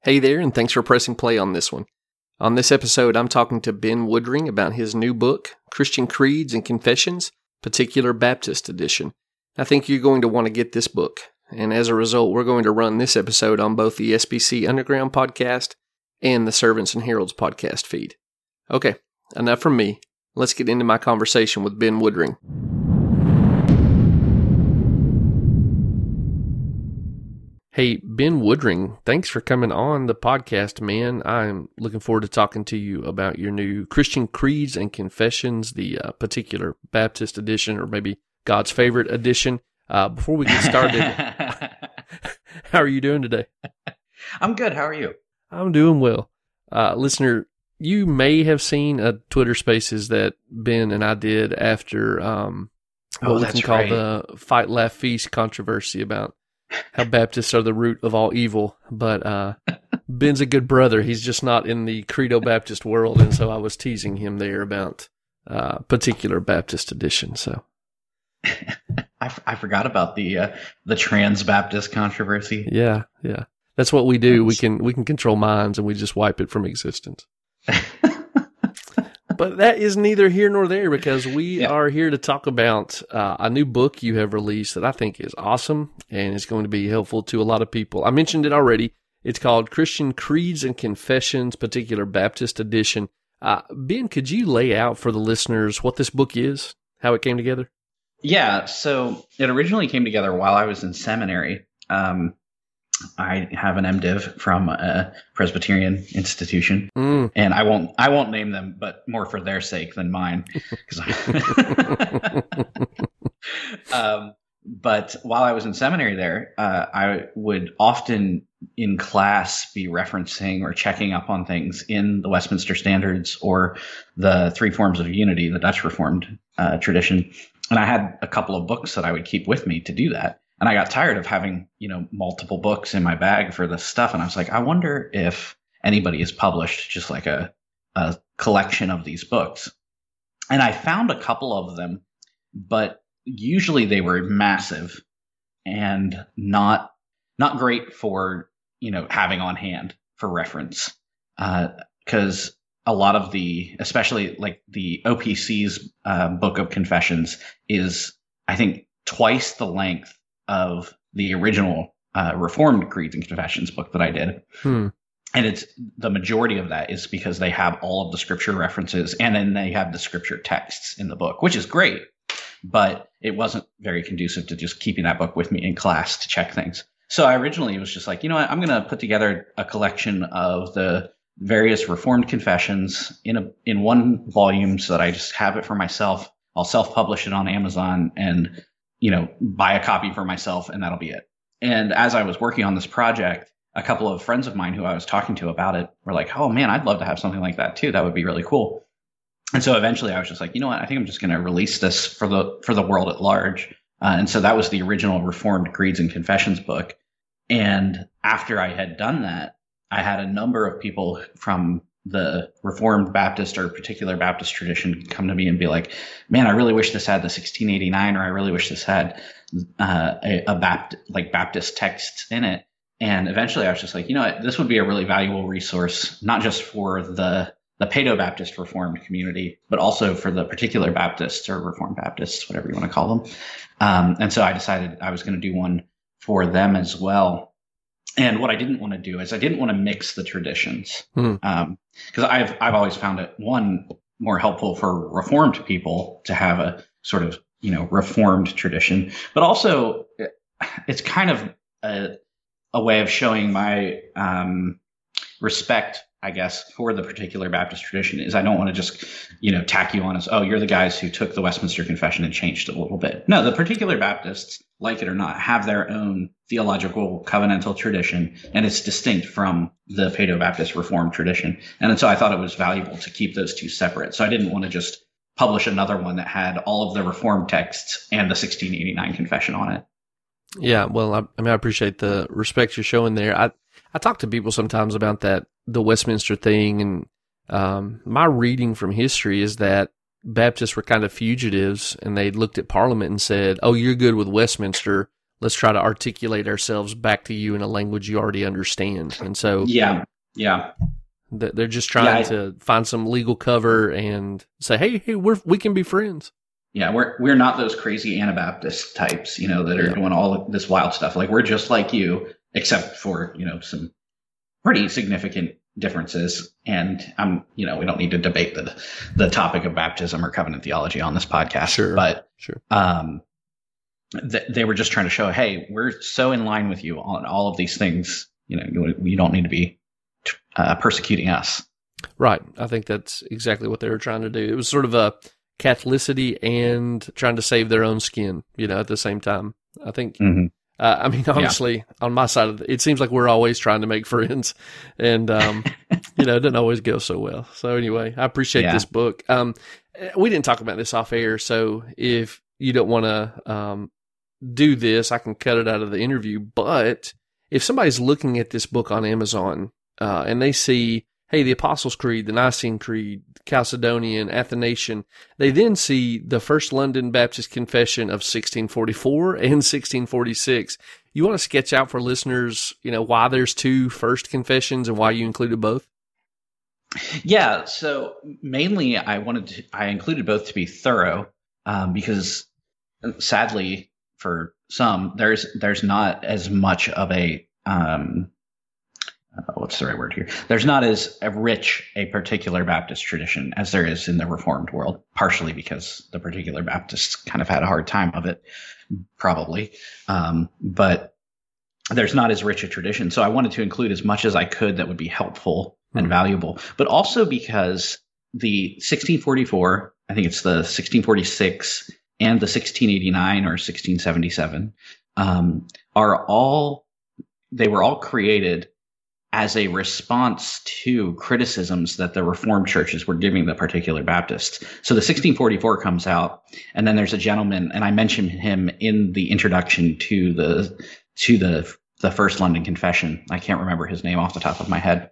Hey there, and thanks for pressing play on this one. On this episode, I'm talking to Ben Woodring about his new book, Christian Creeds and Confessions, Particular Baptist Edition. I think you're going to want to get this book, and as a result, we're going to run this episode on both the SBC Underground podcast and the Servants and Heralds podcast feed. Okay, enough from me. Let's get into my conversation with Ben Woodring. Hey, Ben Woodring, thanks for coming on the podcast, man. I'm looking forward to talking to you about your new Christian Creeds and Confessions, the Particular Baptist edition, or maybe God's favorite edition. Before we get started, how are you doing today? I'm good. How are you? I'm doing well. Listener, you may have seen a Twitter Spaces that Ben and I did after what we can call the Fight, Laugh, Feast controversy about how Baptists are the root of all evil, but Ben's a good brother. He's just not in the Credo Baptist world, and so I was teasing him there about Particular Baptist edition. So I forgot about the trans Baptist controversy. Yeah, that's what we do. We can control minds, and we just wipe it from existence. But that is neither here nor there, because we are here to talk about a new book you have released that I think is awesome and is going to be helpful to a lot of people. I mentioned it already. It's called Christian Creeds and Confessions, Particular Baptist Edition. Ben, could you lay out for the listeners what this book is, how it came together? Yeah, so it originally came together while I was in seminary. I have an MDiv from a Presbyterian institution, and I won't name them, but more for their sake than mine. But while I was in seminary there, I would often in class be referencing or checking up on things in the Westminster Standards or the Three Forms of Unity, the Dutch Reformed tradition. And I had a couple of books that I would keep with me to do that. And I got tired of having, multiple books in my bag for this stuff. And I was like, I wonder if anybody has published just like a collection of these books. And I found a couple of them, but usually they were massive and not great for, having on hand for reference. Because a lot of especially like the OPC's Book of Confessions is, I think, twice the length of the original Reformed Creeds and Confessions book that I did. And it's the majority of that is because they have all of the scripture references, and then they have the scripture texts in the book, which is great, but it wasn't very conducive to just keeping that book with me in class to check things. So I originally was just like, you know what, I'm going to put together a collection of the various Reformed confessions in one volume so that I just have it for myself. I'll self-publish it on Amazon and buy a copy for myself, and that'll be it. And as I was working on this project, a couple of friends of mine who I was talking to about it were like, oh man, I'd love to have something like that too. That would be really cool. And so eventually I was just like, you know what, I think I'm just going to release this for the world at large. And so that was the original Reformed Creeds and Confessions book. And after I had done that, I had a number of people from the Reformed Baptist or Particular Baptist tradition come to me and be like, man, I really wish this had the 1689, or I really wish this had a Baptist text in it. And eventually I was just like, you know what, this would be a really valuable resource, not just for the Paedo-Baptist Reformed community, but also for the Particular Baptists or Reformed Baptists, whatever you want to call them. And so I decided I was going to do one for them as well. And what I didn't want to do is I didn't want to mix the traditions, because I've always found it, one, more helpful for Reformed people to have a sort of Reformed tradition, but also it's kind of a way of showing my respect, I guess, for the Particular Baptist tradition. Is I don't want to just tack you on as, oh, you're the guys who took the Westminster Confession and changed it a little bit. No, the Particular Baptists, like it or not, have their own theological covenantal tradition, and it's distinct from the Paedo-Baptist Reformed tradition. And so I thought it was valuable to keep those two separate. So I didn't want to just publish another one that had all of the Reformed texts and the 1689 confession on it. Yeah, well, I appreciate the respect you're showing there. I talk to people sometimes about that, the Westminster thing, and my reading from history is that Baptists were kind of fugitives, and they looked at Parliament and said, oh, you're good with Westminster, let's try to articulate ourselves back to you in a language you already understand. And so yeah. They're just trying to find some legal cover and say, hey, we can be friends. Yeah, we're not those crazy Anabaptist types, that are doing all of this wild stuff. Like, we're just like you, except for, some pretty significant differences. And we don't need to debate the topic of baptism or covenant theology on this podcast. Sure. But sure. They were just trying to show, hey, we're so in line with you on all of these things. You don't need to be persecuting us. Right. I think that's exactly what they were trying to do. It was sort of a Catholicity and trying to save their own skin, at the same time. I think, honestly, on my side of it seems like we're always trying to make friends, and, it doesn't always go so well. So anyway, I appreciate this book. We didn't talk about this off air, so if you don't want to do this, I can cut it out of the interview. But if somebody's looking at this book on Amazon and they see, hey, the Apostles' Creed, the Nicene Creed, Chalcedonian, Athanasian, they then see the First London Baptist Confession of 1644 and 1646. You want to sketch out for listeners, why there's two first confessions and why you included both? Yeah, so mainly I included both to be thorough because sadly for some, there's not as much of a what's the right word here? There's not as rich a particular Baptist tradition as there is in the Reformed world, partially because the particular Baptists kind of had a hard time of it, probably. But there's not as rich a tradition. So I wanted to include as much as I could that would be helpful and valuable, but also because the 1644, I think it's the 1646 and the 1689 or 1677, they were all created as a response to criticisms that the Reformed churches were giving the particular Baptists. So the 1644 comes out, and then there's a gentleman, and I mentioned him in the introduction to the First London Confession. I can't remember his name off the top of my head,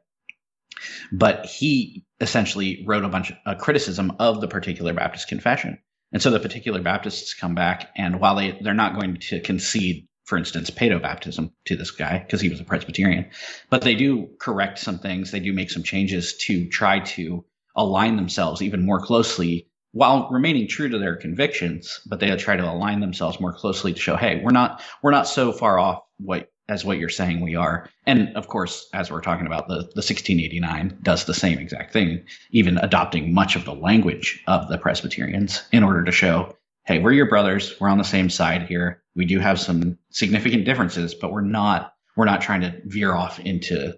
but he essentially wrote a bunch of criticism of the particular Baptist confession. And so the particular Baptists come back, and while they're not going to concede, for instance, paedobaptism to this guy because he was a Presbyterian, but they do correct some things. They do make some changes to try to align themselves even more closely while remaining true to their convictions, but they try to align themselves more closely to show, hey, we're not so far off what you're saying we are. And of course, as we're talking about, the 1689 does the same exact thing, even adopting much of the language of the Presbyterians in order to show, hey, we're your brothers. We're on the same side here. We do have some significant differences, but we're not trying to veer off into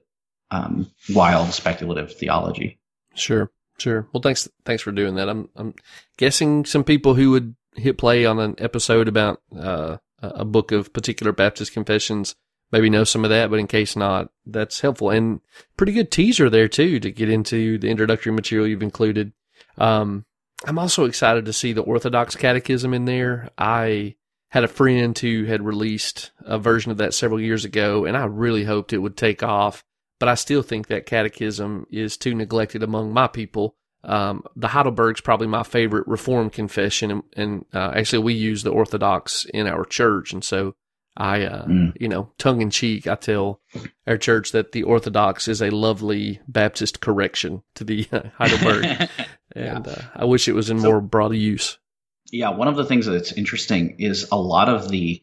wild speculative theology. Sure. Well, thanks for doing that. I'm guessing some people who would hit play on an episode about a book of particular Baptist confessions maybe know some of that, but in case not, that's helpful. And pretty good teaser there too to get into the introductory material you've included. I'm also excited to see the Orthodox Catechism in there. I had a friend who had released a version of that several years ago, and I really hoped it would take off, but I still think that catechism is too neglected among my people. The Heidelberg's probably my favorite Reformed confession, and actually we use the Orthodox in our church, and so I, tongue in cheek, I tell our church that the Orthodox is a lovely Baptist correction to the Heidelberg. And I wish it was in more broad use. Yeah, one of the things that's interesting is a lot of the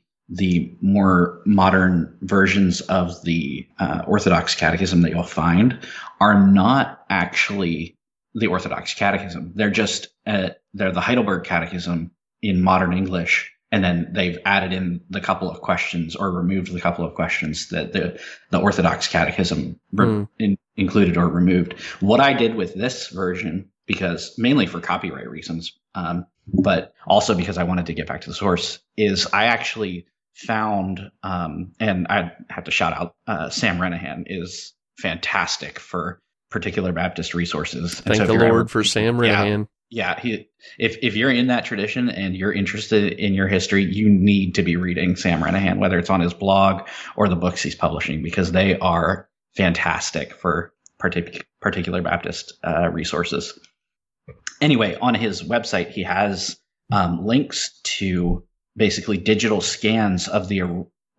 more modern versions of the Orthodox Catechism that you'll find are not actually the Orthodox Catechism. They're just they're the Heidelberg Catechism in modern English, and then they've added in the couple of questions or removed the couple of questions that the Orthodox Catechism included or removed. What I did with this version, because mainly for copyright reasons, but also because I wanted to get back to the source, is I actually found, and I have to shout out, Sam Renahan is fantastic for particular Baptist resources. Thank the Lord for Sam Renahan. Yeah, if you're in that tradition and you're interested in your history, you need to be reading Sam Renahan, whether it's on his blog or the books he's publishing, because they are fantastic for particular Baptist resources. Anyway, on his website, he has links to basically digital scans of the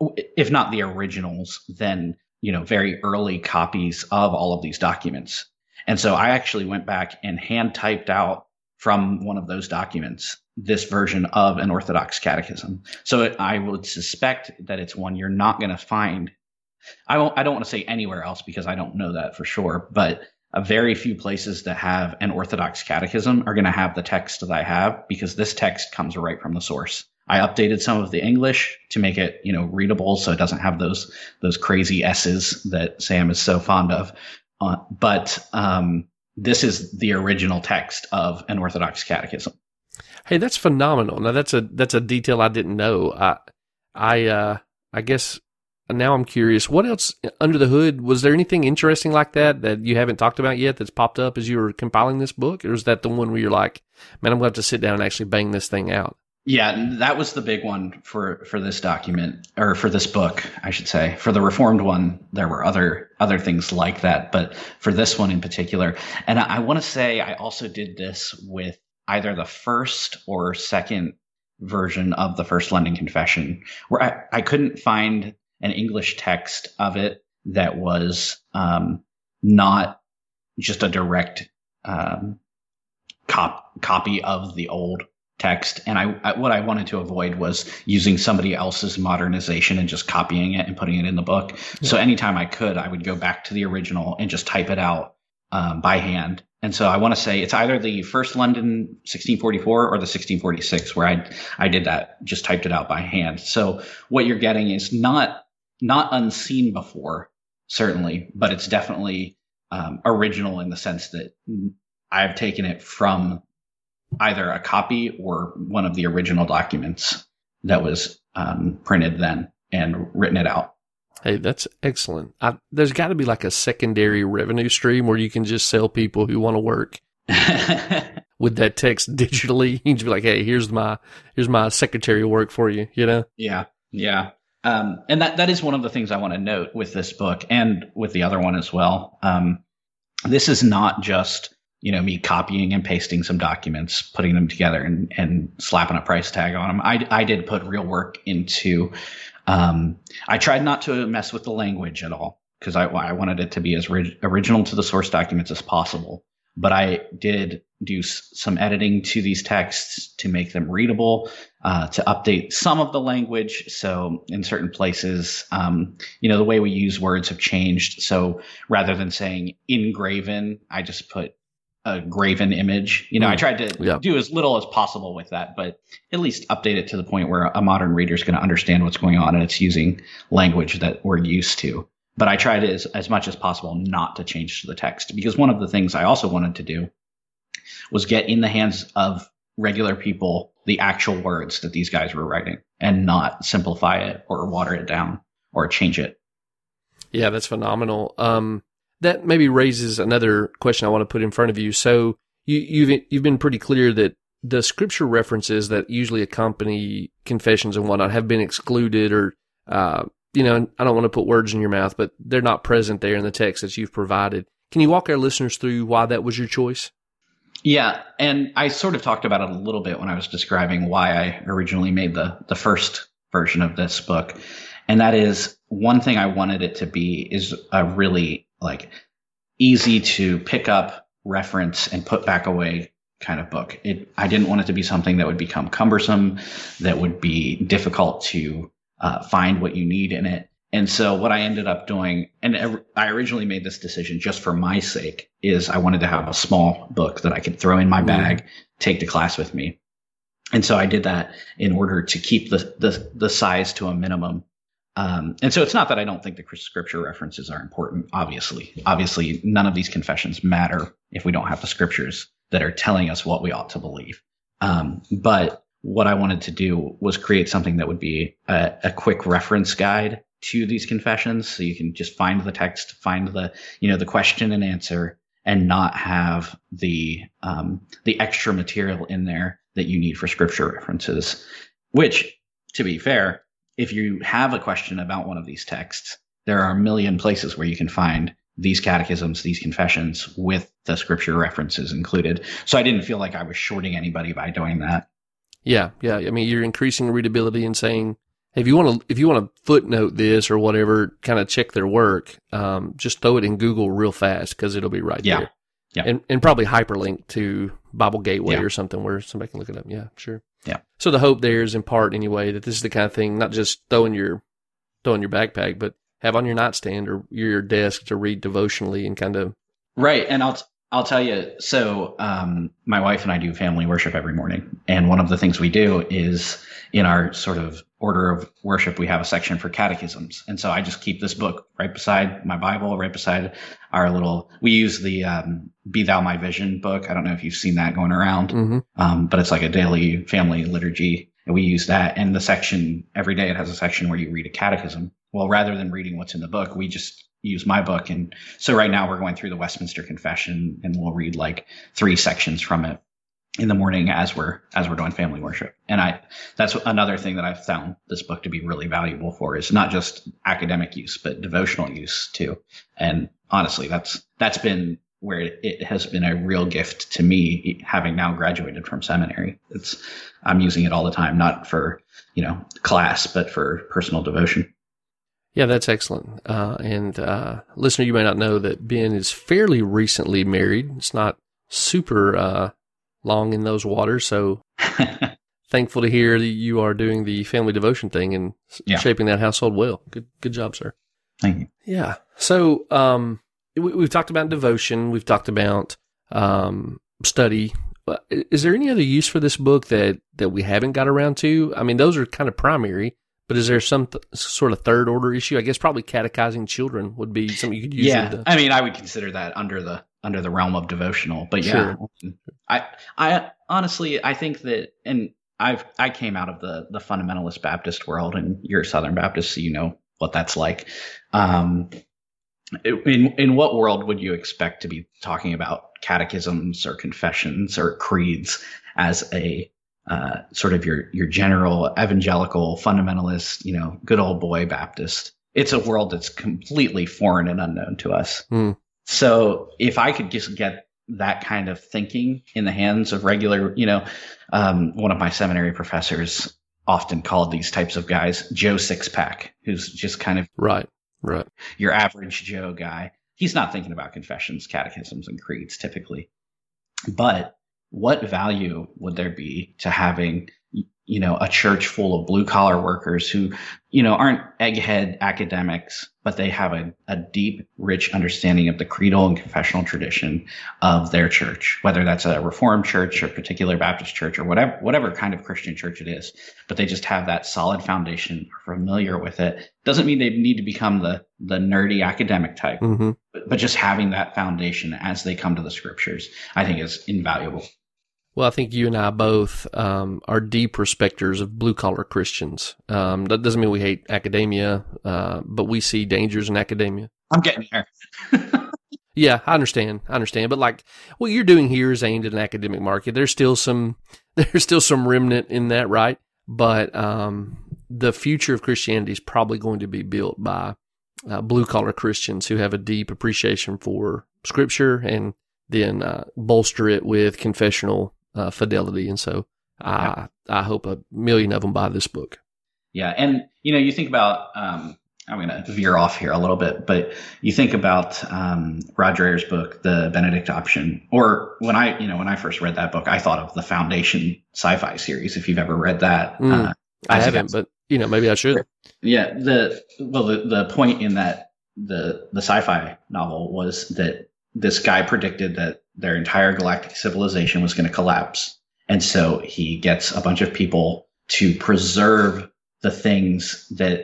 if not the originals, then, very early copies of all of these documents. And so I actually went back and hand typed out from one of those documents this version of an Orthodox catechism. So I would suspect that it's one you're not going to find. I don't want to say anywhere else because I don't know that for sure, but a very few places that have an Orthodox catechism are going to have the text that I have, because this text comes right from the source. I updated some of the English to make it, readable, so it doesn't have those crazy S's that Sam is so fond of. But this is the original text of an Orthodox catechism. Hey, that's phenomenal. Now that's a detail I didn't know. I guess now I'm curious. What else under the hood? Was there anything interesting like that you haven't talked about yet that's popped up as you were compiling this book, or is that the one where you're like, man, I'm going to have to sit down and actually bang this thing out? Yeah, that was the big one for this document, or for this book, I should say. For the Reformed one, there were other things like that, but for this one in particular, and I want to say I also did this with either the first or second version of the First London Confession, where I couldn't find an English text of it that was not just a direct copy of the old text. And what I wanted to avoid was using somebody else's modernization and just copying it and putting it in the book. Yeah. So anytime I could, I would go back to the original and just type it out by hand. And so I want to say it's either the First London 1644 or the 1646 where I did that, just typed it out by hand. So what you're getting is not unseen before, certainly, but it's definitely original in the sense that I've taken it from either a copy or one of the original documents that was printed then and written it out. Hey, that's excellent. There's got to be like a secondary revenue stream where you can just sell people who want to work with that text digitally. You can just be like, hey, here's my secretarial work for you, Yeah. And that is one of the things I want to note with this book and with the other one as well. This is not just, me copying and pasting some documents, putting them together and slapping a price tag on them. I did put real work into, I tried not to mess with the language at all because I wanted it to be as original to the source documents as possible. But I did do some editing to these texts to make them readable, to update some of the language. So in certain places, the way we use words have changed. So rather than saying engraven, I just put a graven image. I tried to do as little as possible with that, but at least update it to the point where a modern reader is going to understand what's going on and it's using language that we're used to. But I tried as much as possible not to change the text, because one of the things I also wanted to do was get in the hands of regular people the actual words that these guys were writing and not simplify it or water it down or change it. Yeah, that's phenomenal. That maybe raises another question I want to put in front of you. So you've been pretty clear that the scripture references that usually accompany confessions and whatnot have been excluded, or I don't want to put words in your mouth, but they're not present there in the text that you've provided. Can you walk our listeners through why that was your choice? Yeah, and I sort of talked about it a little bit when I was describing why I originally made the first version of this book. And that is, one thing I wanted it to be is a really easy to pick up, reference, and put back away kind of book. I didn't want it to be something that would become cumbersome, that would be difficult to find what you need in it. And so what I ended up doing, and I originally made this decision just for my sake, is I wanted to have a small book that I could throw in my bag, take to class with me. And so I did that in order to keep the size to a minimum. And so it's not that I don't think the scripture references are important. Obviously, none of these confessions matter if we don't have the scriptures that are telling us what we ought to believe. But what I wanted to do was create something that would be a quick reference guide to these confessions. So you can just find the text, find the question and answer, and not have the extra material in there that you need for scripture references, which, to be fair, if you have a question about one of these texts, there are a million places where you can find these catechisms, these confessions with the scripture references included. So I didn't feel like I was shorting anybody by doing that. Yeah. I mean, you're increasing readability and saying, If you want to footnote this or whatever, kind of check their work, just throw it in Google real fast because it'll be right there. Yeah. And probably hyperlink to Bible Gateway or something where somebody can look it up. Yeah, sure. Yeah. So the hope there is in part anyway that this is the kind of thing, not just throw in your backpack, but have on your nightstand or your desk to read devotionally and kind of. Right. And I'll tell you, so my wife and I do family worship every morning. And one of the things we do is in our sort of order of worship, we have a section for catechisms. And so I just keep this book right beside my Bible, right beside we use the Be Thou My Vision book. I don't know if you've seen that going around, but it's like a daily family liturgy. And we use that. And the section, every day it has a section where you read a catechism. Well, rather than reading what's in the book, we just use my book. And so right now we're going through the Westminster Confession, and we'll read like 3 sections from it in the morning as we're doing family worship. And that's another thing that I've found this book to be really valuable for, is not just academic use, but devotional use too. And honestly, that's been where it has been a real gift to me, having now graduated from seminary. I'm using it all the time, not for, class, but for personal devotion. Yeah, that's excellent. And listener, you may not know that Ben is fairly recently married. It's not super long in those waters, so thankful to hear that you are doing the family devotion thing and shaping that household well. Good job, sir. Thank you. Yeah. So we've talked about devotion. We've talked about study. Is there any other use for this book that we haven't got around to? I mean, those are kind of primary. But is there some sort of third order issue? I guess probably catechizing children would be something you could use. Yeah, I mean, I would consider that under the realm of devotional. But yeah, sure. I honestly, I think that, and I came out of the fundamentalist Baptist world, and you're a Southern Baptist, so you know what that's like. In what world would you expect to be talking about catechisms or confessions or creeds as a sort of your general evangelical fundamentalist, good old boy Baptist? It's a world that's completely foreign and unknown to us. So if I could just get that kind of thinking in the hands of regular, one of my seminary professors often called these types of guys Joe Sixpack, who's just kind of right, your average Joe guy. He's not thinking about confessions, catechisms, and creeds typically, but what value would there be to having, a church full of blue collar workers who, aren't egghead academics, but they have a deep, rich understanding of the creedal and confessional tradition of their church, whether that's a Reformed church or particular Baptist church or whatever kind of Christian church it is, but they just have that solid foundation, are familiar with it. Doesn't mean they need to become the nerdy academic type, but just having that foundation as they come to the scriptures, I think is invaluable. Well, I think you and I both are deep respecters of blue-collar Christians. That doesn't mean we hate academia, but we see dangers in academia. I'm getting there. Yeah, I understand. But like what you're doing here is aimed at an academic market. There's still some remnant in that, right? But the future of Christianity is probably going to be built by blue-collar Christians who have a deep appreciation for Scripture and then bolster it with confessional fidelity. And so I hope 1 million of them buy this book. Yeah. And, you think about, I'm going to veer off here a little bit, but you think about Roger Ayer's book, The Benedict Option, or when I first read that book, I thought of the Foundation sci-fi series. If you've ever read that. I haven't, but maybe I should. Yeah. The point in that, the sci-fi novel was that this guy predicted that their entire galactic civilization was going to collapse. And so he gets a bunch of people to preserve the things that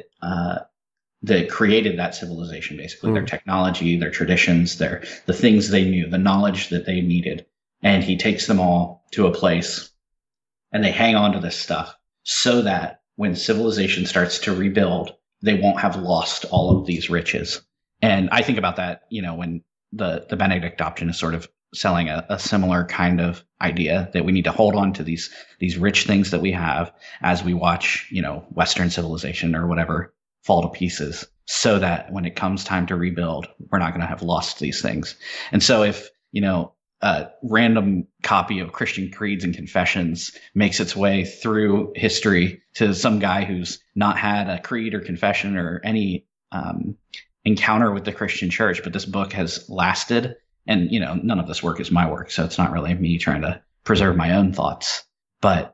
created that civilization, basically their technology, their traditions, the things they knew, the knowledge that they needed. And he takes them all to a place and they hang on to this stuff so that when civilization starts to rebuild, they won't have lost all of these riches. And I think about that, when the Benedict Option is sort of selling a similar kind of idea that we need to hold on to these rich things that we have as we watch, Western civilization or whatever fall to pieces, so that when it comes time to rebuild, we're not going to have lost these things. And so if, a random copy of Christian creeds and confessions makes its way through history to some guy who's not had a creed or confession or any encounter with the Christian church, but this book has lasted. And, none of this work is my work, so it's not really me trying to preserve my own thoughts. But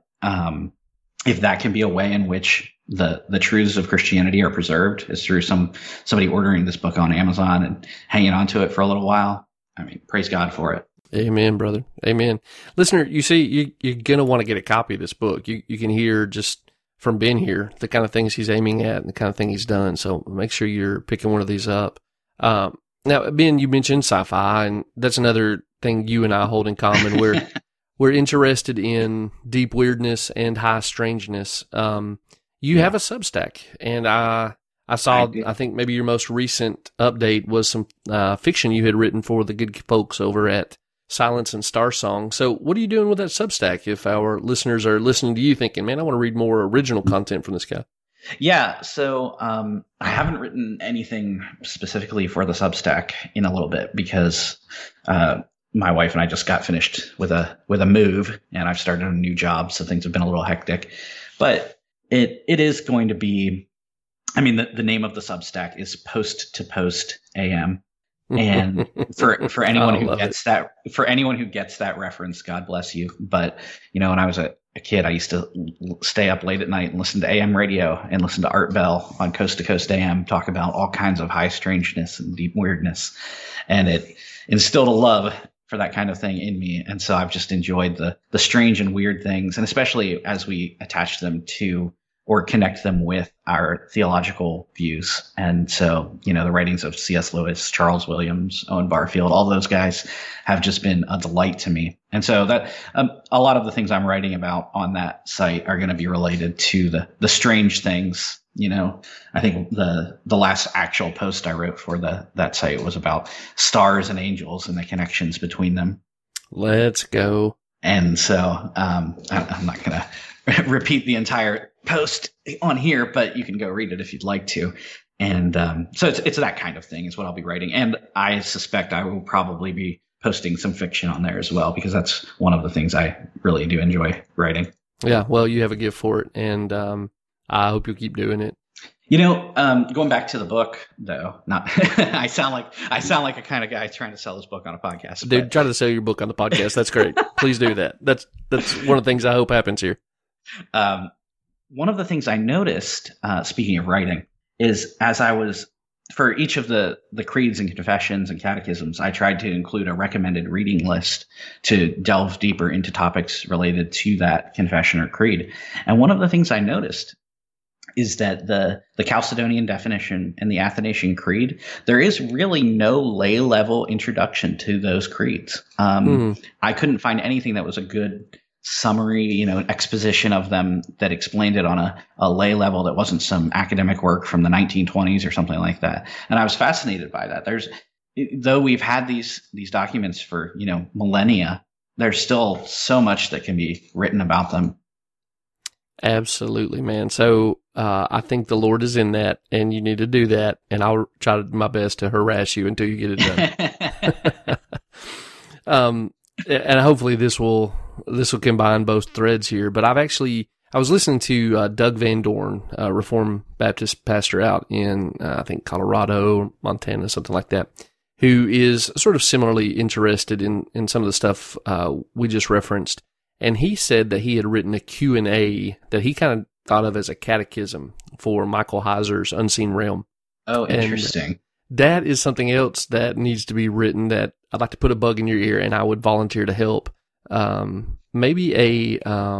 if that can be a way in which the truths of Christianity are preserved is through somebody ordering this book on Amazon and hanging on to it for a little while, I mean, praise God for it. Amen, brother. Amen. Listener, you see, you're going to want to get a copy of this book. You can hear just from Ben here the kind of things he's aiming at and the kind of thing he's done. So make sure you're picking one of these up. Now, Ben, you mentioned sci-fi, and that's another thing you and I hold in common. We're interested in deep weirdness and high strangeness. You have a Substack, and I saw, I think maybe your most recent update was some fiction you had written for the good folks over at Silence and Star Song. So what are you doing with that Substack if our listeners are listening to you thinking, man, I want to read more original content from this guy? Yeah, so I haven't written anything specifically for the Substack in a little bit because my wife and I just got finished with a move, and I've started a new job, so things have been a little hectic. But it is going to be, I mean, the name of the Substack is Post to Post AM. And for anyone who gets that reference, God bless you. But when I was a kid, I used to stay up late at night and listen to AM radio and listen to Art Bell on Coast to Coast AM talk about all kinds of high strangeness and deep weirdness, and it instilled a love for that kind of thing in me. And so I've just enjoyed the strange and weird things, and especially as we attach them to or connect them with our theological views. And so, the writings of C.S. Lewis, Charles Williams, Owen Barfield, all those guys have just been a delight to me. And so that a lot of the things I'm writing about on that site are going to be related to the strange things. I think the last actual post I wrote for that site was about stars and angels and the connections between them. Let's go. And so I'm not going to repeat the entire post on here, but you can go read it if you'd like to. And so it's that kind of thing is what I'll be writing. And I suspect I will probably be posting some fiction on there as well, because that's one of the things I really do enjoy writing. Yeah, well, you have a gift for it, and I hope you'll keep doing it. Going back to the book, though, not I sound like a kind of guy trying to sell his book on a podcast. Dude, try to sell your book on the podcast. That's great. Please do that. That's one of the things I hope happens here. One of the things I noticed, speaking of writing, is as I was, for each of the creeds and confessions and catechisms, I tried to include a recommended reading list to delve deeper into topics related to that confession or creed. And one of the things I noticed is that the Chalcedonian definition and the Athanasian Creed, there is really no lay level introduction to those creeds. I couldn't find anything that was a good summary, exposition of them that explained it on a lay level that wasn't some academic work from the 1920s or something like that. And I was fascinated by that. Though we've had these documents for, millennia, there's still so much that can be written about them. Absolutely, man. So I think the Lord is in that, and you need to do that, and I'll try my best to harass you until you get it done. And hopefully this will combine both threads here. But I was listening to Doug Van Dorn, Reformed Baptist pastor out in I think Colorado, Montana, something like that, who is sort of similarly interested in some of the stuff we just referenced. And he said that he had written a Q&A that he kind of thought of as a catechism for Michael Heiser's Unseen Realm. Oh, interesting. And that is something else that needs to be written that I'd like to put a bug in your ear, and I would volunteer to help. Maybe a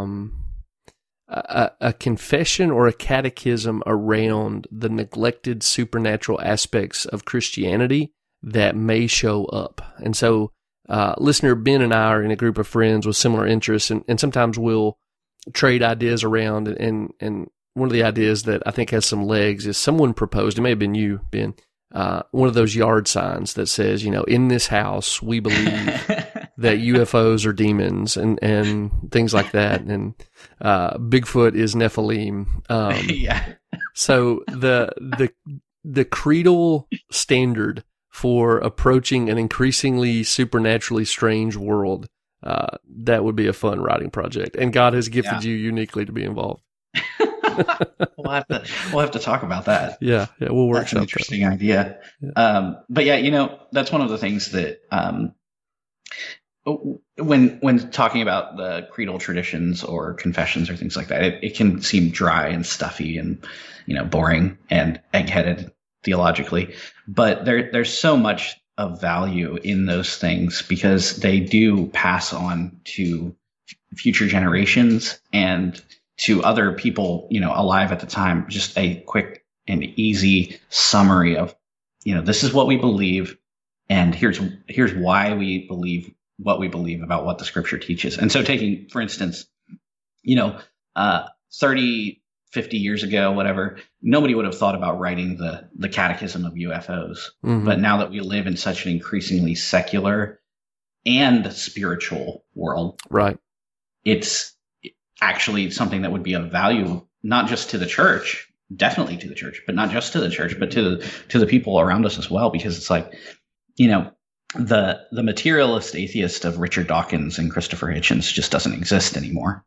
confession or a catechism around the neglected supernatural aspects of Christianity that may show up. And so, listener Ben and I are in a group of friends with similar interests, and sometimes we'll trade ideas around. And one of the ideas that I think has some legs is someone proposed, it may have been you, Ben, one of those yard signs that says, in this house, we believe that UFOs are demons and things like that. And Bigfoot is Nephilim. Yeah. So the creedal standard for approaching an increasingly supernaturally strange world, that would be a fun writing project. And God has gifted you uniquely to be involved. We'll have to talk about that. Yeah, we'll work. That's an interesting idea. Yeah. But yeah, that's one of the things that when talking about the creedal traditions or confessions or things like that, it can seem dry and stuffy and boring and egg-headed theologically. But there's so much of value in those things because they do pass on to future generations and to other people, alive at the time, just a quick and easy summary of, this is what we believe, and here's why we believe what we believe about what the scripture teaches. And so taking, for instance, 30, 50 years ago, whatever, nobody would have thought about writing the catechism of UFOs. Mm-hmm. But now that we live in such an increasingly secular and spiritual world, right, it's actually something that would be of value, not just to the church, definitely to the church, but not just to the church, but to the people around us as well. Because it's like, the materialist atheist of Richard Dawkins and Christopher Hitchens just doesn't exist anymore.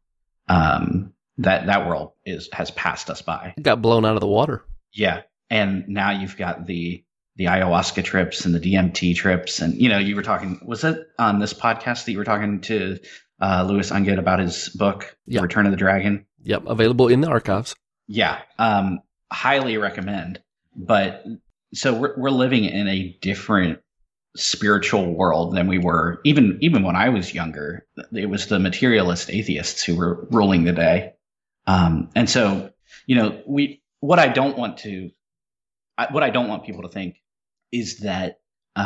That world has passed us by. It got blown out of the water. Yeah. And now you've got the ayahuasca trips and the DMT trips. And, you were talking, was it on this podcast that you were talking to Louis Ungett about his book, yep. Return of the Dragon? Yep. Available in the archives. Yeah. Highly recommend. But so we're living in a different spiritual world than we were even when I was younger. It was the materialist atheists who were ruling the day. And so, what I don't want people to think is that,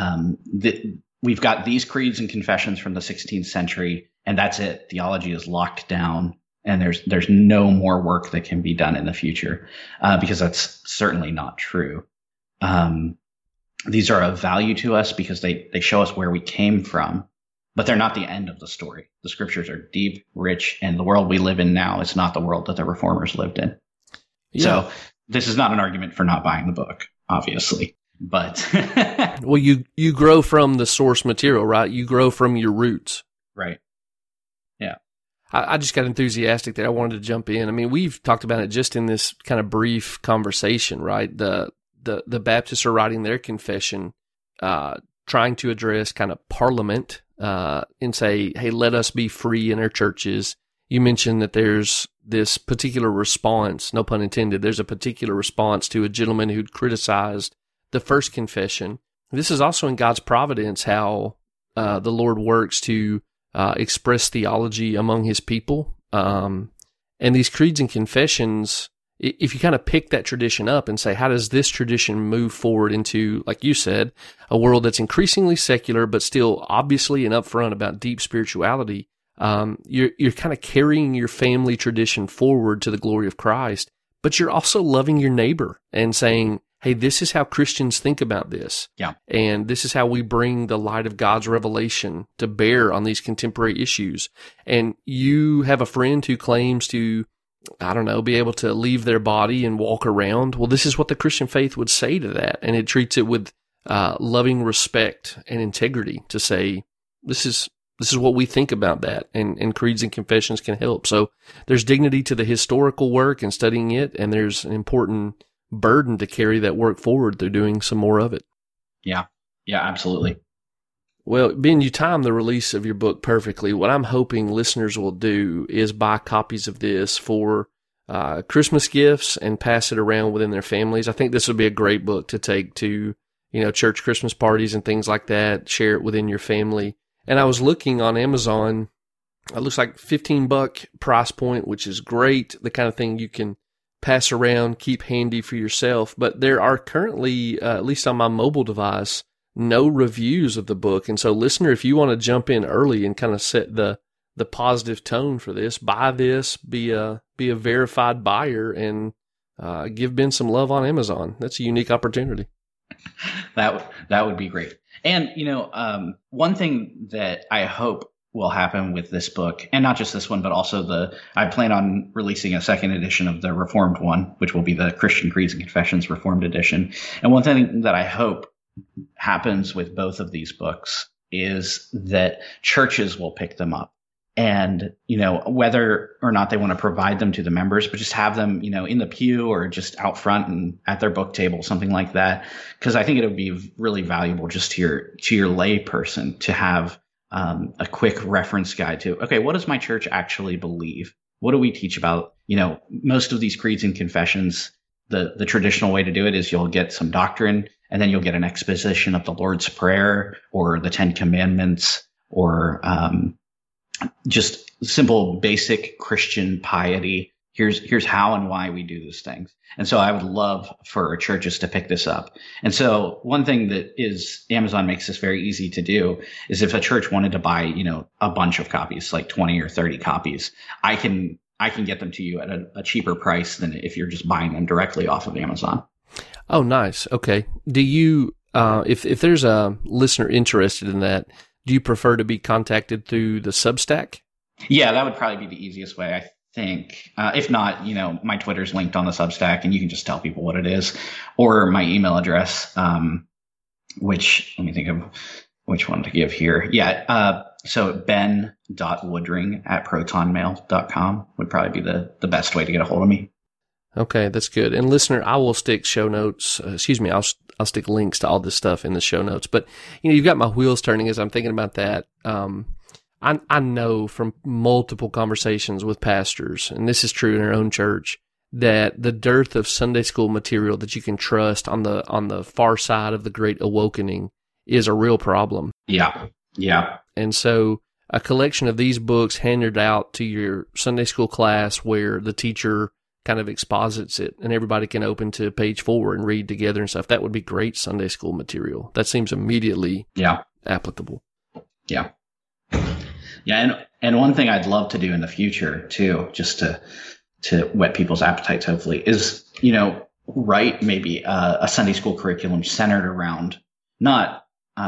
we've got these creeds and confessions from the 16th century and that's it. Theology is locked down and there's no more work that can be done in the future, because that's certainly not true. These are of value to us because they show us where we came from, but they're not the end of the story. The scriptures are deep, rich, and the world we live in now is not the world that the reformers lived in. Yeah. So this is not an argument for not buying the book, obviously, but well, you grow from the source material, right? You grow from your roots. Right. Yeah. I just got enthusiastic there. I wanted to jump in. I mean, we've talked about it just in this kind of brief conversation, right? The Baptists are writing their confession, trying to address kind of Parliament, and say, hey, let us be free in our churches. You mentioned that there's this particular response, no pun intended, there's a particular response to a gentleman who'd criticized the first confession. This is also in God's providence how the Lord works to express theology among his people. And these creeds and confessions, if you kind of pick that tradition up and say, how does this tradition move forward into, like you said, a world that's increasingly secular, but still obviously and upfront about deep spirituality, you're kind of carrying your family tradition forward to the glory of Christ, but you're also loving your neighbor and saying, hey, this is how Christians think about this. Yeah. And this is how we bring the light of God's revelation to bear on these contemporary issues. And you have a friend who claims to, I don't know, be able to leave their body and walk around. Well, this is what the Christian faith would say to that. And it treats it with loving respect and integrity to say, this is what we think about that. And creeds and confessions can help. So there's dignity to the historical work and studying it. And there's an important burden to carry that work forward through doing some more of it. Yeah. Yeah, absolutely. Well, Ben, you timed the release of your book perfectly. What I'm hoping listeners will do is buy copies of this for Christmas gifts and pass it around within their families. I think this would be a great book to take to, church Christmas parties and things like that. Share it within your family. And I was looking on Amazon. It looks like $15 price point, which is great. The kind of thing you can pass around, keep handy for yourself. But there are currently, at least on my mobile device, no reviews of the book. And so, listener, if you want to jump in early and kind of set the positive tone for this, buy this, be a verified buyer, and give Ben some love on Amazon. That's a unique opportunity. That would be great. And, one thing that I hope will happen with this book, and not just this one, but also I plan on releasing a second edition of the Reformed one, which will be the Christian Creeds and Confessions Reformed edition. And one thing that I hope happens with both of these books is that churches will pick them up. And, whether or not they want to provide them to the members, but just have them, in the pew or just out front and at their book table, something like that. Because I think it would be really valuable just to your lay person to have a quick reference guide to, okay, what does my church actually believe? What do we teach about, most of these creeds and confessions? The traditional way to do it is you'll get some doctrine, and then you'll get an exposition of the Lord's Prayer or the Ten Commandments, or just simple basic Christian piety. Here's how and why we do these things. And so I would love for churches to pick this up. And so one thing that is Amazon makes this very easy to do is if a church wanted to buy, a bunch of copies, like 20 or 30 copies, I can get them to you at a cheaper price than if you're just buying them directly off of Amazon. Oh, nice. Okay. Do you, if there's a listener interested in that, do you prefer to be contacted through the Substack? Yeah, that would probably be the easiest way, I think. If not, my Twitter's linked on the Substack, and you can just tell people what it is, or my email address, which, let me think of which one to give here. Yeah. So ben.woodring@protonmail.com would probably be the best way to get a hold of me. Okay, that's good. And listener, I will stick show notes. I'll stick links to all this stuff in the show notes. But you've got my wheels turning as I'm thinking about that. I know from multiple conversations with pastors, and this is true in our own church, that the dearth of Sunday school material that you can trust on the far side of the Great Awakening is a real problem. Yeah. Yeah. And so a collection of these books handed out to your Sunday school class where the teacher kind of exposits it and everybody can open to page 4 and read together and stuff, that would be great Sunday school material. That seems immediately applicable. Yeah. Yeah. And one thing I'd love to do in the future too, just to whet people's appetites, hopefully, is, write maybe a Sunday school curriculum centered around not,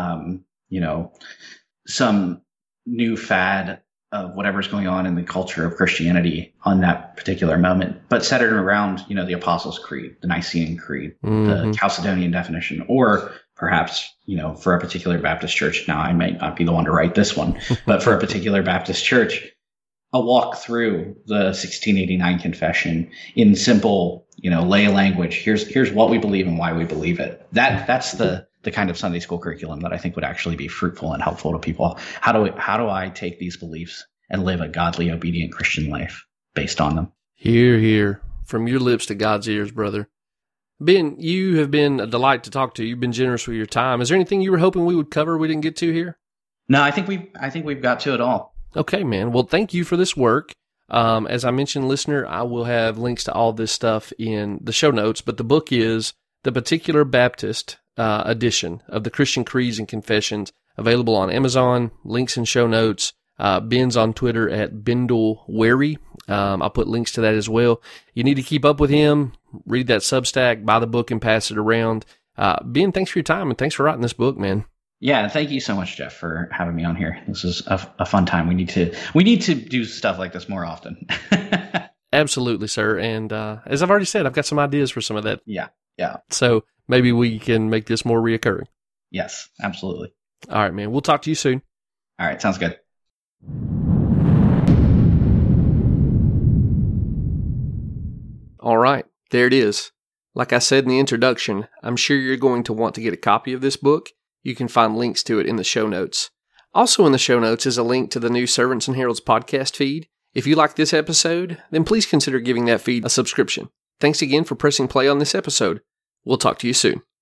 some new fad of whatever's going on in the culture of Christianity on that particular moment, but centered around, the Apostles' Creed, the Nicene Creed, the Chalcedonian definition, or perhaps, for a particular Baptist church. Now, I might not be the one to write this one, but for a particular Baptist church, a walk through the 1689 confession in simple, lay language. Here's what we believe and why we believe it. That's the kind of Sunday school curriculum that I think would actually be fruitful and helpful to people. How do I take these beliefs and live a godly, obedient Christian life based on them? Hear, hear. From your lips to God's ears, brother. Ben, you have been a delight to talk to. You've been generous with your time. Is there anything you were hoping we would cover we didn't get to here? No, I think we've got to it all. Okay, man. Well, thank you for this work. As I mentioned, listener, I will have links to all this stuff in the show notes, but the book is The Particular Baptist edition of the Christian Creeds and Confessions, available on Amazon. Links in show notes. Ben's on Twitter at BendleWary. I'll put links to that as well. You need to keep up with him, read that Substack, buy the book, and pass it around. Ben, thanks for your time, and thanks for writing this book, man. Yeah, thank you so much, Jeff, for having me on here. This is a fun time. We need to do stuff like this more often. Absolutely, sir. And as I've already said, I've got some ideas for some of that. Yeah. So maybe we can make this more reoccurring. Yes, absolutely. All right, man. We'll talk to you soon. All right, sounds good. All right, there it is. Like I said in the introduction, I'm sure you're going to want to get a copy of this book. You can find links to it in the show notes. Also in the show notes is a link to the new Servants and Heralds podcast feed. If you like this episode, then please consider giving that feed a subscription. Thanks again for pressing play on this episode. We'll talk to you soon.